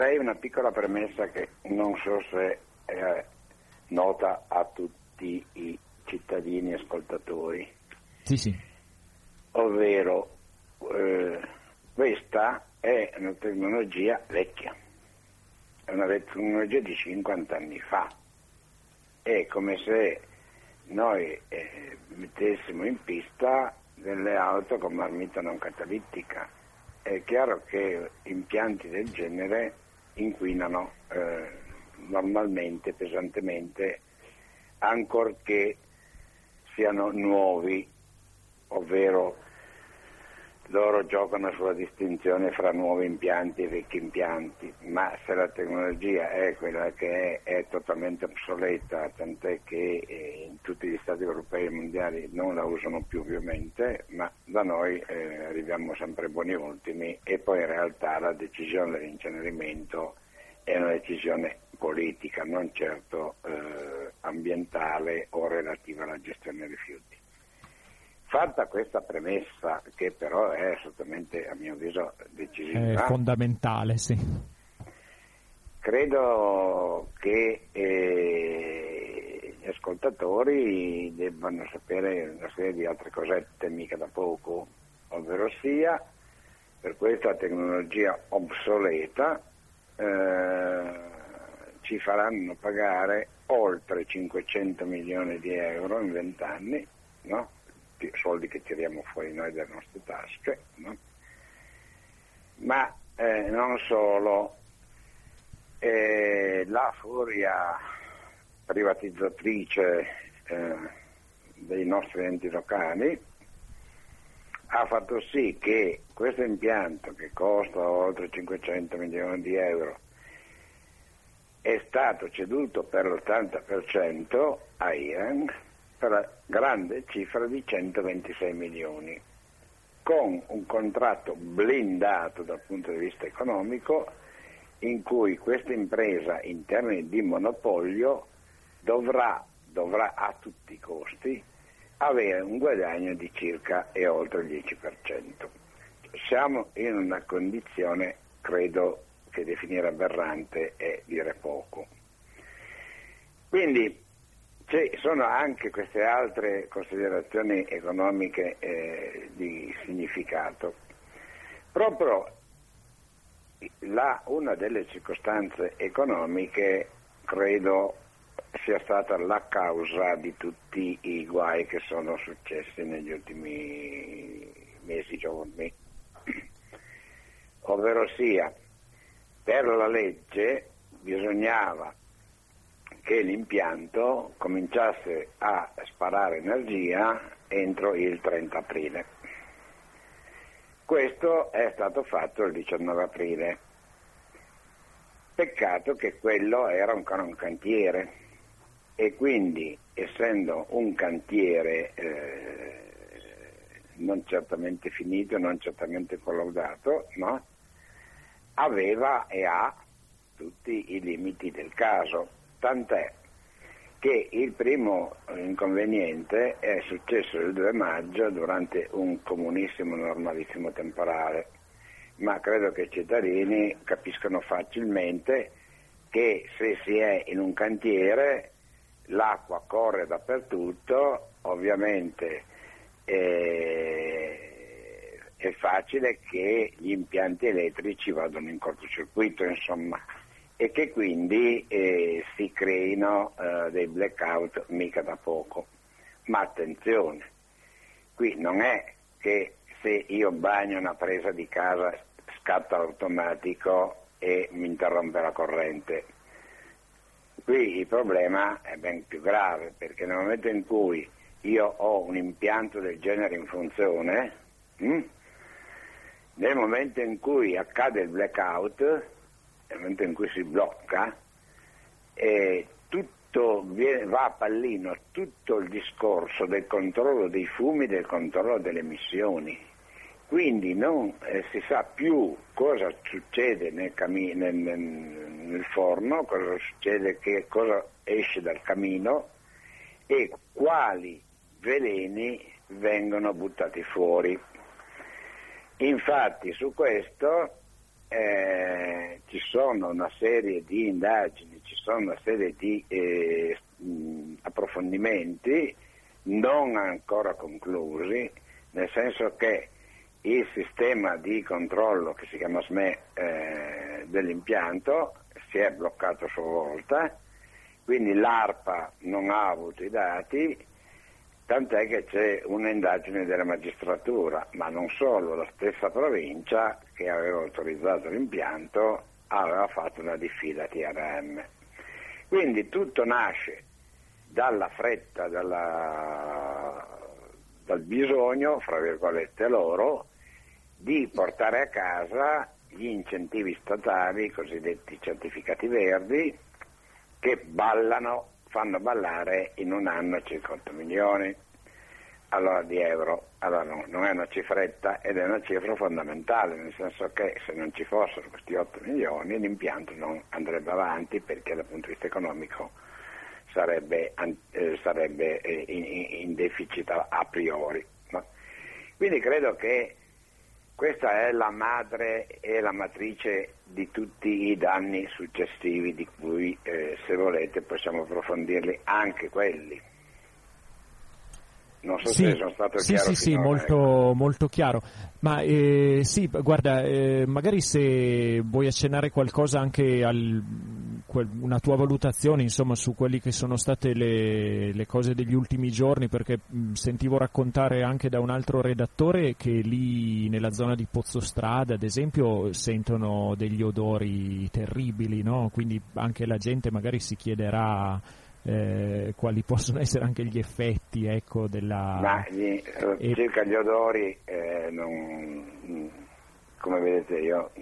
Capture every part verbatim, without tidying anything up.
Farei una piccola premessa che non so se è nota a tutti i cittadini ascoltatori. Sì, sì. Ovvero, eh, questa è una tecnologia vecchia, è una tecnologia di cinquanta anni fa. È come se noi eh, mettessimo in pista delle auto con marmita non catalitica. È chiaro che impianti del genere inquinano eh, normalmente, pesantemente, ancorché siano nuovi, ovvero loro giocano sulla distinzione fra nuovi impianti e vecchi impianti, ma se la tecnologia è quella che è, è totalmente obsoleta, tant'è che eh, in tutti gli stati europei e mondiali non la usano più ovviamente, ma da noi eh, arriviamo sempre buoni ultimi, e poi in realtà la decisione dell'incenerimento è una decisione politica, non certo eh, ambientale o relativa alla gestione dei rifiuti. Fatta questa premessa, che però è assolutamente, a mio avviso, decisiva, è fondamentale, sì. Credo che eh, gli ascoltatori debbano sapere una serie di altre cosette mica da poco, ovvero sia, per questa tecnologia obsoleta eh, ci faranno pagare oltre cinquecento milioni di euro in vent'anni, no? Soldi che tiriamo fuori noi dalle nostre tasche, no? Ma eh, non solo, eh, la furia privatizzatrice eh, dei nostri enti locali ha fatto sì che questo impianto, che costa oltre cinquecento milioni di euro, è stato ceduto per l'ottanta per cento a Iran per la grande cifra di centoventisei milioni, con un contratto blindato dal punto di vista economico, in cui questa impresa, in termini di monopolio, dovrà, dovrà a tutti i costi avere un guadagno di circa e oltre il dieci per cento. Siamo in una condizione, credo, che definire aberrante è dire poco. Quindi ci sono anche queste altre considerazioni economiche eh, di significato. Proprio la, una delle circostanze economiche credo sia stata la causa di tutti i guai che sono successi negli ultimi mesi, giorni. Ovvero sia, per la legge bisognava che l'impianto cominciasse a sparare energia entro il trenta aprile. Questo è stato fatto il diciannove aprile. Peccato che quello era ancora un cantiere, e quindi, essendo un cantiere eh, non certamente finito, non certamente collaudato, no? Aveva e ha tutti i limiti del caso. Tant'è che il primo inconveniente è successo il due maggio durante un comunissimo normalissimo temporale, ma credo che i cittadini capiscono facilmente che se si è in un cantiere l'acqua corre dappertutto, ovviamente eh, è facile che gli impianti elettrici vadano in cortocircuito, insomma, e che quindi eh, si creino eh, dei blackout mica da poco. Ma attenzione, qui non è che se io bagno una presa di casa scatta l'automatico e mi interrompe la corrente. Qui il problema è ben più grave, perché nel momento in cui io ho un impianto del genere in funzione, hm, nel momento in cui accade il blackout, nel momento in cui si blocca, eh, tutto viene, va a pallino tutto il discorso del controllo dei fumi, del controllo delle emissioni. Quindi non eh, si sa più cosa succede nel, cami- nel, nel, nel forno, cosa succede, che cosa esce dal camino e quali veleni vengono buttati fuori. Infatti su questo eh, ci sono una serie di indagini, ci sono una serie di eh, mh, approfondimenti non ancora conclusi, nel senso che il sistema di controllo che si chiama S M E eh, dell'impianto si è bloccato a sua volta, quindi l'ARPA non ha avuto i dati, tant'è che c'è un'indagine della magistratura, ma non solo, la stessa provincia che aveva autorizzato l'impianto aveva fatto una diffida T R M. Quindi tutto nasce dalla fretta, dalla, dal bisogno, fra virgolette loro, di portare a casa gli incentivi statali, i cosiddetti certificati verdi, che ballano, fanno ballare in un anno circa otto milioni allora, di euro. Allora no, non è una cifretta ed è una cifra fondamentale, nel senso che se non ci fossero questi otto milioni l'impianto non andrebbe avanti, perché dal punto di vista economico sarebbe, eh, sarebbe eh, in, in deficit a, a priori. No? Quindi credo che questa è la madre e la matrice di tutti i danni successivi, di cui eh, se volete possiamo approfondirli anche quelli. Non so sì, se sono stato sì, chiaro. Sì, sì, molto, ecco. molto chiaro. Ma eh, sì, guarda, eh, magari se vuoi accennare qualcosa anche al quel, una tua valutazione, insomma, su quelli che sono state le, le cose degli ultimi giorni, perché mh, sentivo raccontare anche da un altro redattore che lì nella zona di Pozzostrada, ad esempio, sentono degli odori terribili, no? Quindi anche la gente magari si chiederà Eh, quali possono essere anche gli effetti, ecco, della... Ma gli, eh, e... circa gli odori, eh, non, come vedete io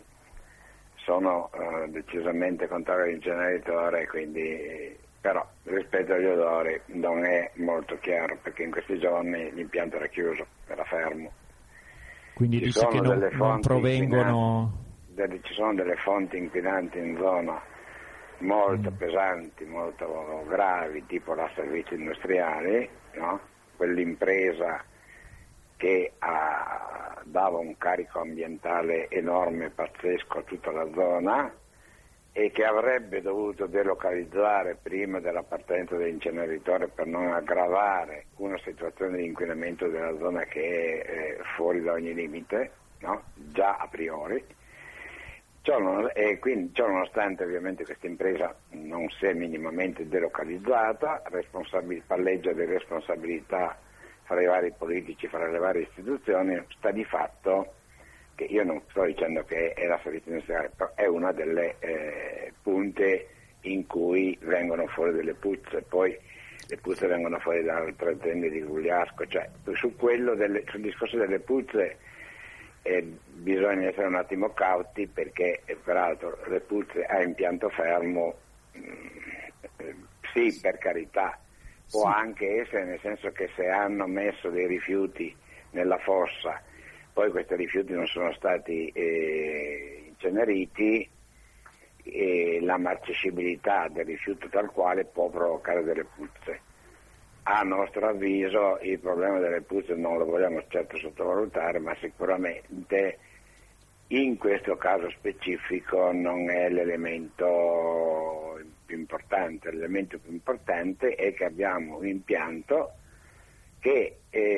sono eh, decisamente contrario all'inceneritore, quindi, però rispetto agli odori non è molto chiaro, perché in questi giorni l'impianto era chiuso, era fermo. Quindi ci dice che non, non provengono... Delle, ci sono delle fonti inquinanti in zona molto mm. pesanti, molto gravi, tipo la servizi industriali, no? Quell'impresa che ha, dava un carico ambientale enorme, pazzesco a tutta la zona, e che avrebbe dovuto delocalizzare prima della partenza dell'inceneritore per non aggravare una situazione di inquinamento della zona che è eh, fuori da ogni limite, no? Già a priori. Ciò, e quindi, ciò nonostante, ovviamente questa impresa non si è minimamente delocalizzata, palleggia di responsabilità fra i vari politici, fra le varie istituzioni. Sta di fatto che io non sto dicendo che è la servizio industriale, però è una delle eh, punte in cui vengono fuori delle puzze, poi le puzze vengono fuori da altre aziende di Gugliasco, cioè su quello delle, sul discorso delle puzze eh, bisogna essere un attimo cauti, perché eh, peraltro le puzze a impianto fermo mh, eh, sì, per carità, può sì. anche essere, nel senso che se hanno messo dei rifiuti nella fossa, poi questi rifiuti non sono stati eh, inceneriti, e la marcescibilità del rifiuto tal quale può provocare delle puzze. A nostro avviso il problema delle puzze non lo vogliamo certo sottovalutare, ma sicuramente in questo caso specifico non è l'elemento più importante. L'elemento più importante è che abbiamo un impianto che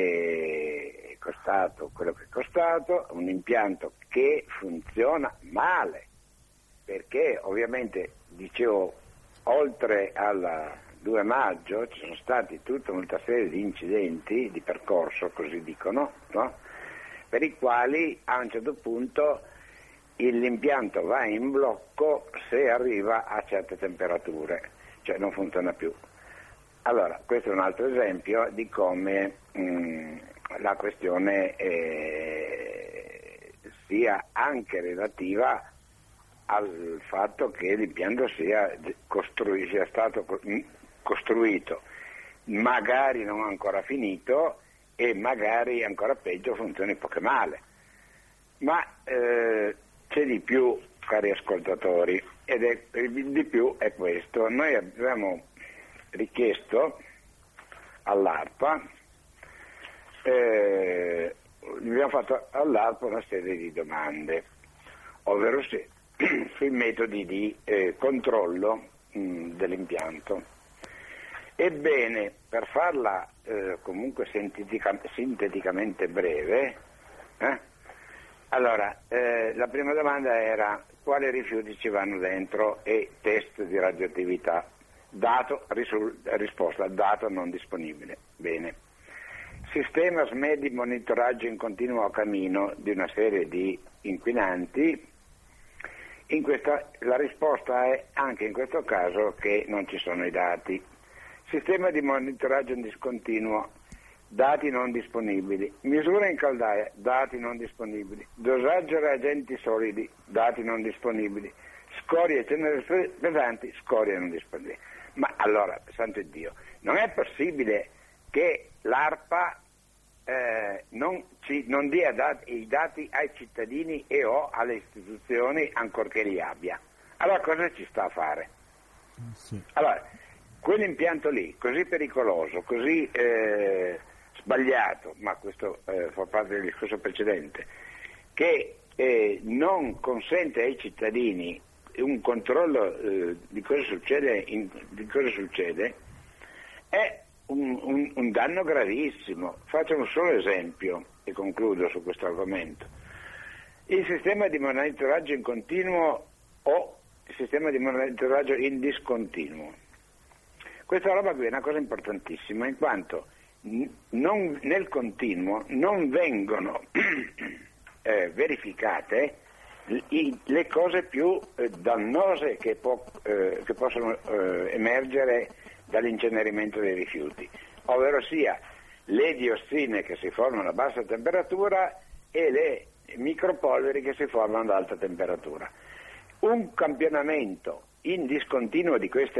è costato quello che è costato, un impianto che funziona male, perché ovviamente, dicevo, oltre al due maggio ci sono stati tutta una serie di incidenti di percorso, così dicono, no? Per i quali a un certo punto l'impianto va in blocco se arriva a certe temperature, cioè non funziona più. Allora, questo è un altro esempio di come mh, la questione eh, sia anche relativa al fatto che l'impianto sia, costrui, sia stato costruito, magari non ancora finito, e magari ancora peggio funzioni poco male. Ma eh, c'è di più, cari ascoltatori, ed è, di più è questo. Noi abbiamo richiesto all'ARPA, eh, abbiamo fatto all'ARPA una serie di domande. ovvero se, sui metodi di eh, controllo mh, dell'impianto. Ebbene, per farla eh, comunque sintetica, sinteticamente breve, eh, allora, eh, la prima domanda era quali rifiuti ci vanno dentro e test di radioattività. Dato, risul, risposta, dato non disponibile. Bene. Sistema S M E di monitoraggio in continuo cammino di una serie di inquinanti. In questa, la risposta è anche in questo caso che non ci sono i dati. Sistema di monitoraggio in discontinuo, dati non disponibili. Misura in caldaia, dati non disponibili. Dosaggio reagenti solidi, dati non disponibili. Scorie e ceneri pesanti, scorie non disponibili. Ma allora, santo Dio, non è possibile che l'ARPA eh, non, ci, non dia dat- i dati ai cittadini e o alle istituzioni ancorché li abbia. Allora cosa ci sta a fare? Sì. Allora, quell'impianto lì, così pericoloso, così eh, sbagliato, ma questo eh, fa parte del discorso precedente, che eh, non consente ai cittadini un controllo eh, di cosa succede, in, di cosa succede è un, un, un danno gravissimo. Faccio un solo esempio e concludo su questo argomento. Il sistema di monitoraggio in continuo o il sistema di monitoraggio in discontinuo. Questa roba qui è una cosa importantissima, in quanto non, nel continuo non vengono eh, verificate I, le cose più eh, dannose che, può, eh, che possono eh, emergere dall'incenerimento dei rifiuti, ovvero sia le diossine che si formano a bassa temperatura e le micropolveri che si formano ad alta temperatura. Un campionamento in discontinuo di queste,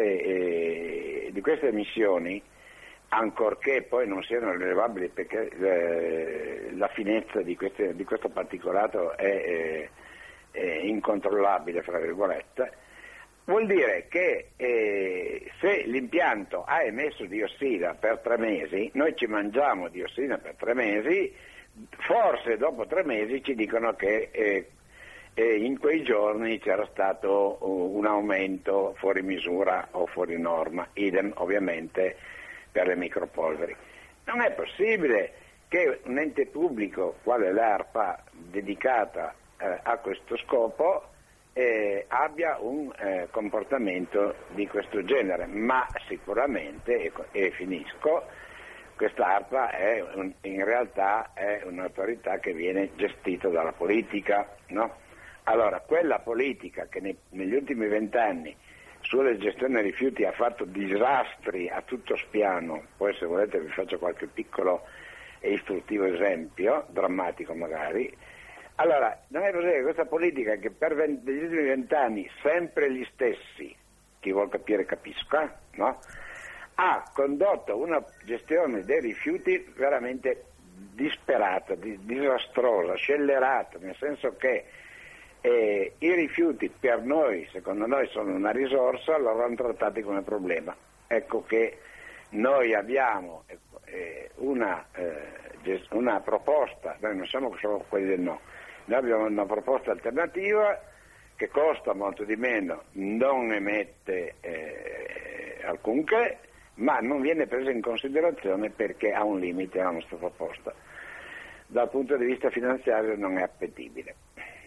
eh, di queste emissioni, ancorché poi non siano rilevabili perché eh, la finezza di, queste, di questo particolato è eh, Eh, incontrollabile, fra virgolette, vuol dire che eh, se l'impianto ha emesso diossina per tre mesi, noi ci mangiamo diossina per tre mesi, forse dopo tre mesi ci dicono che eh, eh, in quei giorni c'era stato uh, un aumento fuori misura o fuori norma, idem ovviamente per le micropolveri. Non è possibile che un ente pubblico quale l'ARPA dedicata Eh, a questo scopo eh, abbia un eh, comportamento di questo genere, ma sicuramente, e, e finisco, questa ARPA è un, in realtà è un'autorità che viene gestita dalla politica, no? Allora, quella politica che ne, negli ultimi vent'anni sulla gestione dei rifiuti ha fatto disastri a tutto spiano, poi se volete vi faccio qualche piccolo e istruttivo esempio, drammatico magari. Allora, non è possibile che questa politica che per venti, negli ultimi vent'anni sempre gli stessi, chi vuol capire capisca, no? Ha condotto una gestione dei rifiuti veramente disperata, di, disastrosa, scellerata, nel senso che eh, i rifiuti per noi, secondo noi, sono una risorsa, loro hanno trattati come problema. Ecco che noi abbiamo eh, una, eh, una proposta, noi non siamo solo quelli del no, noi abbiamo una proposta alternativa che costa molto di meno, non emette eh, alcunché, ma non viene presa in considerazione perché ha un limite la nostra proposta. Dal punto di vista finanziario non è appetibile.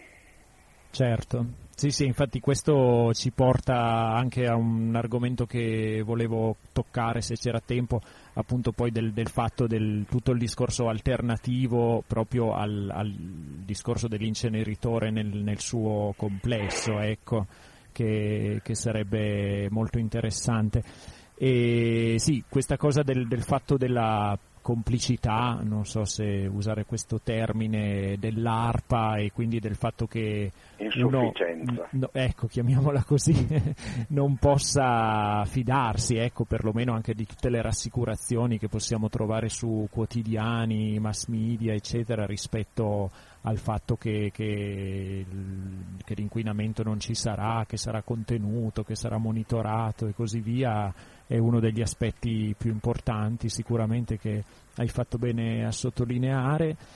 Certo, sì sì, infatti questo ci porta anche a un argomento che volevo toccare se c'era tempo, appunto poi del, del fatto del tutto il discorso alternativo proprio al, al discorso dell'inceneritore nel, nel suo complesso, ecco, che, che sarebbe molto interessante. E sì, questa cosa del, del fatto della complicità, non so se usare questo termine, dell'ARPA e quindi del fatto che uno, no, ecco, chiamiamola così, non possa fidarsi, ecco, perlomeno anche di tutte le rassicurazioni che possiamo trovare su quotidiani, mass media, eccetera, rispetto al fatto che, che, che l'inquinamento non ci sarà, che sarà contenuto, che sarà monitorato e così via, è uno degli aspetti più importanti sicuramente che hai fatto bene a sottolineare.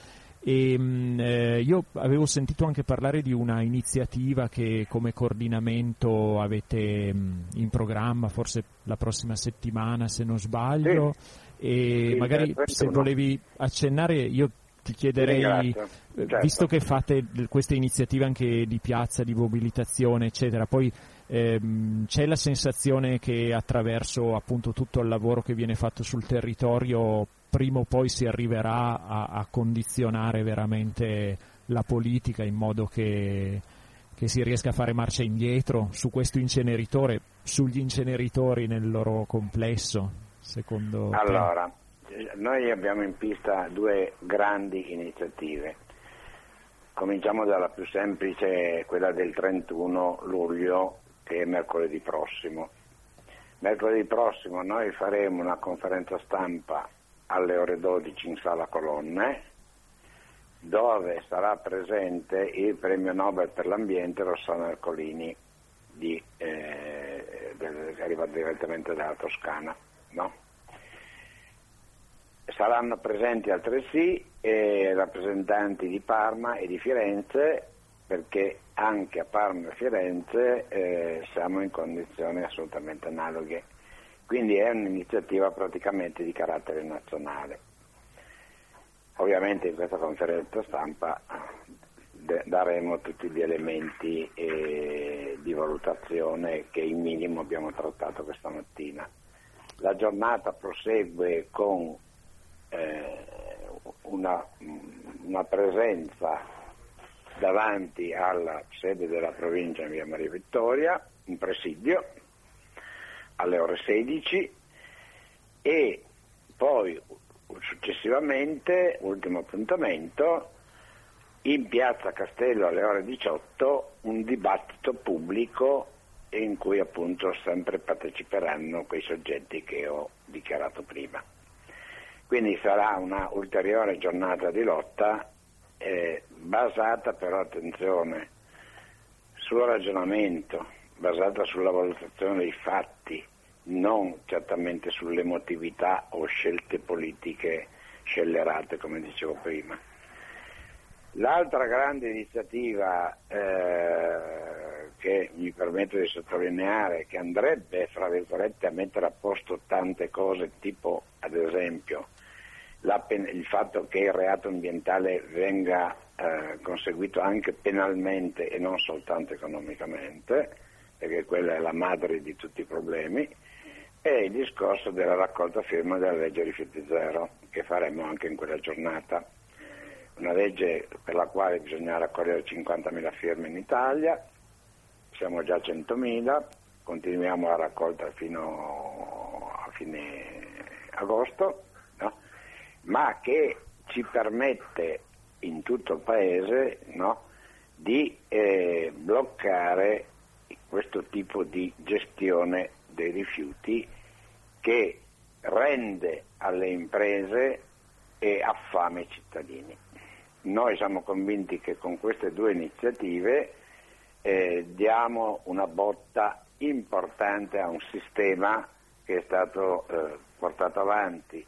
E, eh, io avevo sentito anche parlare di una iniziativa che come coordinamento avete mh, in programma, forse la prossima settimana se non sbaglio, sì. e sì, magari se volevi accennare io ti chiederei, certo. visto che fate queste iniziative anche di piazza, di mobilitazione eccetera, poi ehm, c'è la sensazione che attraverso appunto tutto il lavoro che viene fatto sul territorio prima o poi si arriverà a, a condizionare veramente la politica in modo che, che si riesca a fare marcia indietro su questo inceneritore, sugli inceneritori nel loro complesso, secondo te? Allora, noi abbiamo in pista due grandi iniziative. Cominciamo dalla più semplice, quella del trentuno luglio, che è mercoledì prossimo. Mercoledì prossimo noi faremo una conferenza stampa alle ore dodici in Sala Colonne, dove sarà presente il premio Nobel per l'ambiente Rossana Ercolini, di, eh, del, che arriva direttamente dalla Toscana. No? Saranno presenti altresì eh, rappresentanti di Parma e di Firenze, perché anche a Parma e Firenze eh, siamo in condizioni assolutamente analoghe. Quindi è un'iniziativa praticamente di carattere nazionale. Ovviamente in questa conferenza stampa de- daremo tutti gli elementi eh, di valutazione che in minimo abbiamo trattato questa mattina. La giornata prosegue con eh, una, una presenza davanti alla sede della provincia in via Maria Vittoria, in presidio, alle ore sedici, e poi successivamente, ultimo appuntamento, in piazza Castello alle ore diciotto un dibattito pubblico in cui appunto sempre parteciperanno quei soggetti che ho dichiarato prima. Quindi sarà una ulteriore giornata di lotta eh, basata però, attenzione, sul ragionamento, basata sulla valutazione dei fatti, non certamente sull'emotività o scelte politiche scellerate, come dicevo prima. L'altra grande iniziativa eh, che mi permetto di sottolineare, che andrebbe, fra virgolette, a mettere a posto tante cose, tipo ad esempio la pen- il fatto che il reato ambientale venga eh, conseguito anche penalmente e non soltanto economicamente, perché quella è la madre di tutti i problemi, e il discorso della raccolta firma della legge rifiuti zero, che faremo anche in quella giornata. Una legge per la quale bisogna raccogliere cinquantamila firme in Italia, siamo già a centomila, continuiamo la raccolta fino a fine agosto, no? Ma che ci permette in tutto il Paese, no, di eh, bloccare questo tipo di gestione dei rifiuti che rende alle imprese e affame i cittadini. Noi siamo convinti che con queste due iniziative eh, diamo una botta importante a un sistema che è stato eh, portato avanti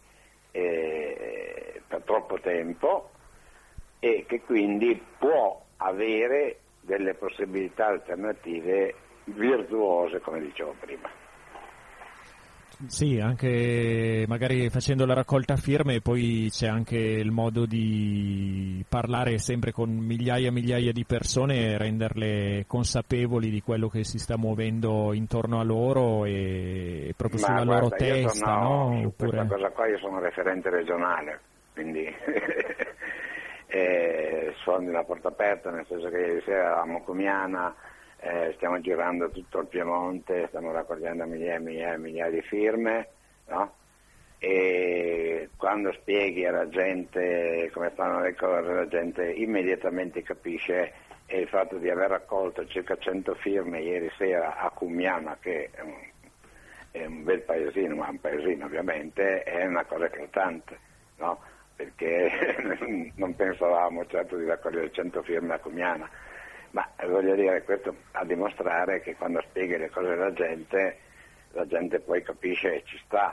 eh, per troppo tempo e che quindi può avere delle possibilità alternative virtuose, come dicevo prima. Sì, anche magari facendo la raccolta firme poi c'è anche il modo di parlare sempre con migliaia e migliaia di persone e renderle consapevoli di quello che si sta muovendo intorno a loro e proprio Ma sulla guarda, loro testa, sono, no? Su Oppure... questa cosa qua io sono referente regionale, quindi eh, sfondi la porta aperta, nel senso che ieri sera eravamo a Comiana, Eh, stiamo girando tutto il Piemonte, stiamo raccogliendo migliaia e migliaia e migliaia di firme, no? E quando spieghi alla gente come stanno le cose, la gente immediatamente capisce, e il fatto di aver raccolto circa cento firme ieri sera a Cumiana, che è un, è un bel paesino, ma un paesino ovviamente, è una cosa eclatante, no? Perché non pensavamo certo di raccogliere cento firme a Cumiana. Ma voglio dire, questo a dimostrare che quando spieghi le cose alla gente, la gente poi capisce e ci sta,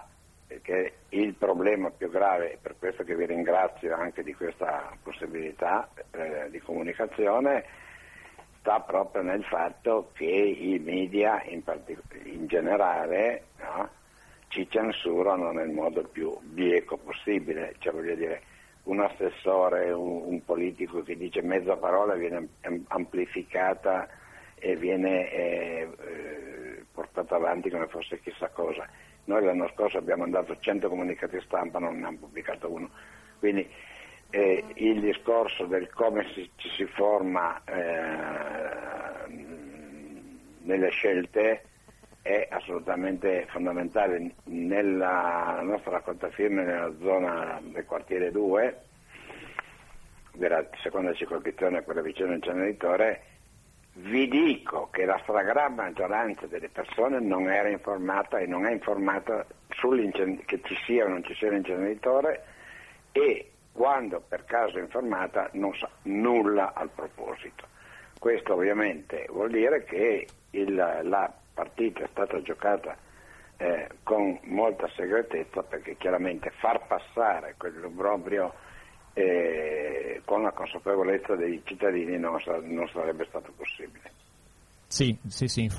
che il problema più grave, per questo che vi ringrazio anche di questa possibilità eh, di comunicazione, sta proprio nel fatto che i media in, partic- in generale, no, ci censurano nel modo più bieco possibile, cioè voglio dire, un assessore, un, un politico che dice mezza parola viene amplificata e viene eh, eh, portata avanti come fosse chissà cosa. Noi l'anno scorso abbiamo mandato cento comunicati stampa, non ne hanno pubblicato uno. Quindi eh, il discorso del come si, ci si forma eh, nelle scelte è assolutamente fondamentale. Nella nostra raccolta firme nella zona del quartiere due, della seconda circoscrizione, quella vicino al inceneritore, vi dico che la stragrande maggioranza delle persone non era informata e non è informata che ci sia o non ci sia l'inceneritore, e quando per caso è informata non sa nulla al proposito. Questo ovviamente vuol dire che il, la partita è stata giocata eh, con molta segretezza, perché chiaramente far passare quell'obbrobrio eh, con la consapevolezza dei cittadini non, sa- non sarebbe stato possibile. Sì, sì, sì.